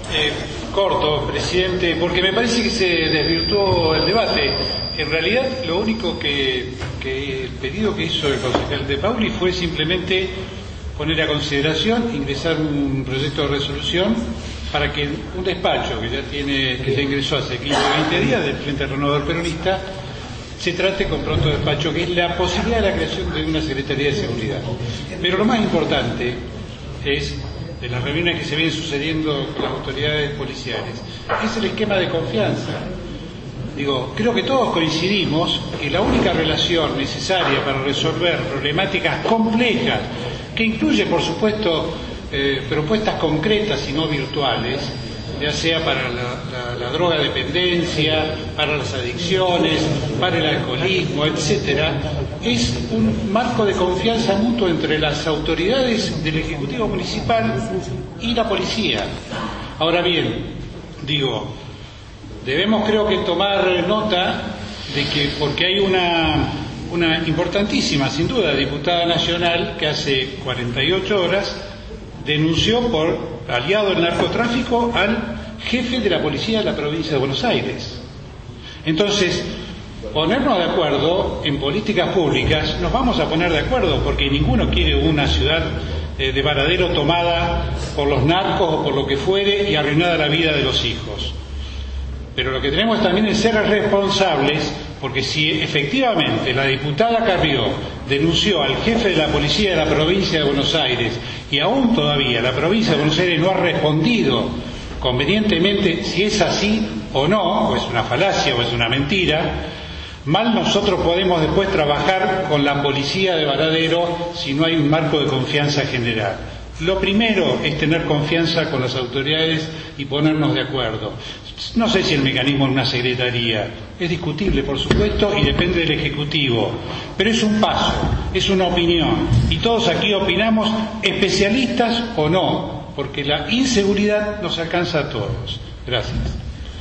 Corto, presidente, porque me parece que se desvirtuó el debate. En realidad, lo único que el pedido que hizo el concejal De Pauli fue simplemente poner a consideración, ingresar un proyecto de resolución para que un despacho que ya ingresó hace 15 o 20 días del Frente Renovador Peronista se trate con pronto despacho, que es la posibilidad de la creación de una Secretaría de Seguridad. Pero lo más importante es, de las reuniones que se vienen sucediendo con las autoridades policiales, es el esquema de confianza. Creo que todos coincidimos que la única relación necesaria para resolver problemáticas complejas, que incluye, por supuesto, propuestas concretas y no virtuales, ya sea para la drogadependencia, para las adicciones, para el alcoholismo, etcétera, es un marco de confianza mutuo entre las autoridades del Ejecutivo Municipal y la policía. Ahora bien, debemos, creo que, tomar nota de que, porque hay una importantísima, sin duda, diputada nacional que hace 48 horas denunció por aliado del narcotráfico al jefe de la policía de la provincia de Buenos Aires. Entonces, ponernos de acuerdo en políticas públicas, nos vamos a poner de acuerdo, porque ninguno quiere una ciudad de Varadero tomada por los narcos o por lo que fuere y arruinada la vida de los hijos. Pero lo que tenemos también es ser responsables, porque si efectivamente la diputada Carrió denunció al jefe de la policía de la provincia de Buenos Aires y aún todavía la provincia de Buenos Aires no ha respondido convenientemente si es así o no, o es una falacia o es una mentira, mal nosotros podemos después trabajar con la policía de Varadero si no hay un marco de confianza general. Lo primero es tener confianza con las autoridades y ponernos de acuerdo. No sé si el mecanismo es una secretaría, es discutible, por supuesto, y depende del Ejecutivo, pero es un paso, es una opinión, y todos aquí opinamos, especialistas o no, porque la inseguridad nos alcanza a todos. Gracias.